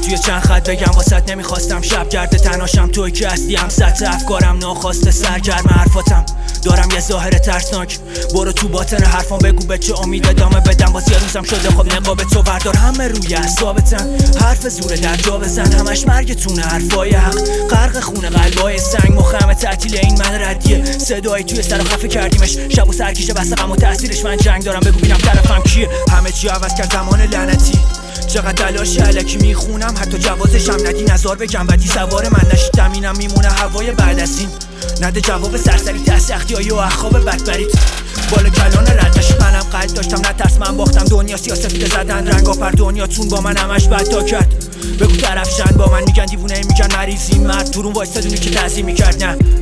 توی چند خط بگم واسط نمیخواستم شب گرده تناشم توی که هستی هم سطح افکارم ناخواسته سرگرم حرفاتم دارم یه ظاهر ترسناک برو تو باطن حرفان بگو به چه امید ادامه بدم باز یه روزم شده خب نقاب تو بردار همه روی اعصابتن حرف زوره در جا بزن همش مرگتونه حرفای حق غرق خونه قلبای سنگ مخمه تعطیل این من ردیه صدایی توی سر خفه کردیمش شب و سرکیشه بس غم و تاثیرش من جنگ دارم بگو بینم طرفم کیه همه چی عوض کرد زمان لعنتی چقدر تلاش الکی میخونم حتی جوازشم ندی نزار بگم بدی سوار من نشید زمینم میمونه هوای بعد از این نده جواب سرسری تسختی و اخواب بدبریت بالا کلان ردش منم قلب داشتم نترس من باختم دنیا سیاست زدن رنگا پر دنیاتون با من همش بد تا کرد بگو طرفشن با من میگن دیوونه میگن مریضی مرد تو رون وایستادونی که تعظیم میکرد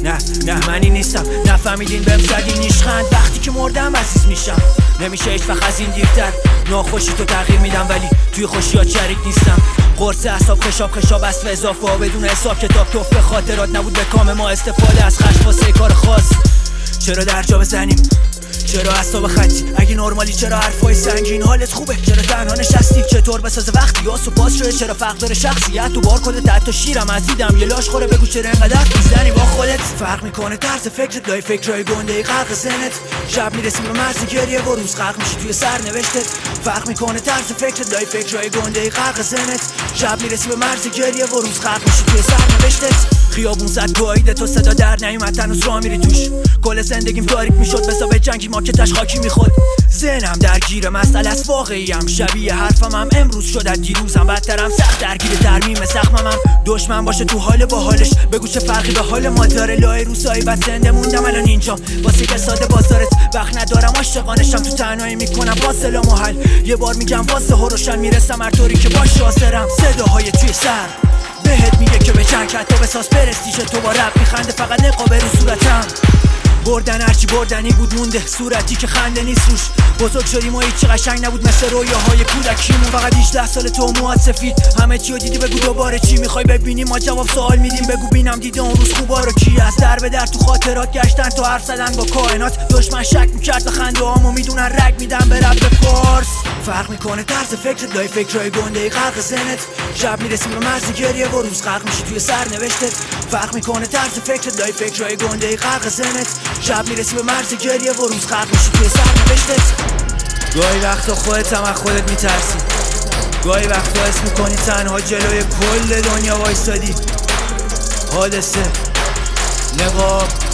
نه منی نیستم نفهمیدین بهم زدین نیشخند وقتی که مردم عزیز میشم نمیشه هیچ وقت از این دیرتر ناخوشی تو تغییر میدم ولی توی خوشیات شریک نیستم قرص اعصاب خشاب است و اضافه ها بدون حساب کتاب توفه خاطرات نبود به کام ما استفاده از خشم واسه کار خاص چرا در جا بزنیم چرا اعصاب خطی اگه نرمالی چرا حرفای سنگین حالت خوبه چرا تنها نشستی چطور بسازه وقتی آسو باز شده چرا فقر داره شخصیت تو بار کده حتی شیرم از دیدم یه لاش خوره بگو چرا اینقدر میزنی با خودت فرق میکنه طرز فکرت لای فکرای گنده غرق سنت شب میرسی به مرز گریه و روز غرق میشی توی سرنوشتت فرق میکنه طرز فکرت لای فکرای گنده غرق سنت شب میرسی به مرز گریه و روز غرق میشی توی سرنوشتت خیابون زد گاییده تو صدا در نیومد تنوز راه میری توش کل زندگیم تاریک میشد بسا به جنگی مارکتش خاکی میخورد ذهنم درگیر مسئله است واقعیم شبیه حرفم هم امروز شد از دیروزم بدترم سخت درگیر ترمیم زخمم هم دشمن باشه تو حال با حالش بگو چه فرقی به حال ما داره لای روزایی بس زنده موندم الان اینجام واسه که ساده بازارت وقت ندارم عاشقانشم تو تنهایی میکنم با سلام و حل یه بار میگم واسه روشن میرسم هر طوری که باش حاضرم صداهای توی سر بهت میگه که به جنگ تو بساز پرستیژ تو با رپ میخنده فقط نقاب رو صورتم بردن هرچی بردنی بود مونده صورتی که خنده نیست روش بزرگ شدیم و هیچی قشنگ نبود مثل رویاهای کودکیمون فقط 18 سال تو موهات سفید همه چی رو دیدی بگو دوباره چی میخوای ببینی ما جواب سوال میدیم بگو بینم دیده اون روز خوبا رو کی از در به در تو خاطرات گشتن تو حرف زدن با کائنات دشمن شک میکرد و خنده هامو میدونن رگ میدن به رب فارس فرق میکنه طرز فکرت لای فکرای گنده غرق سنت شب میرسیم به مرز گریه و روز غرق میشی توی سرنوشتت فرق میکنه طرز فکرت لای فکرای گنده غرق سنت شب میرسی به مرز گریه و روز غرق میشی توی سرنوشتت گاهی وقتا خودت هم از خودت میترسی گاهی وقتا حس میکنی تنها جلوی کل دنیا وایستادی حادثه نقاب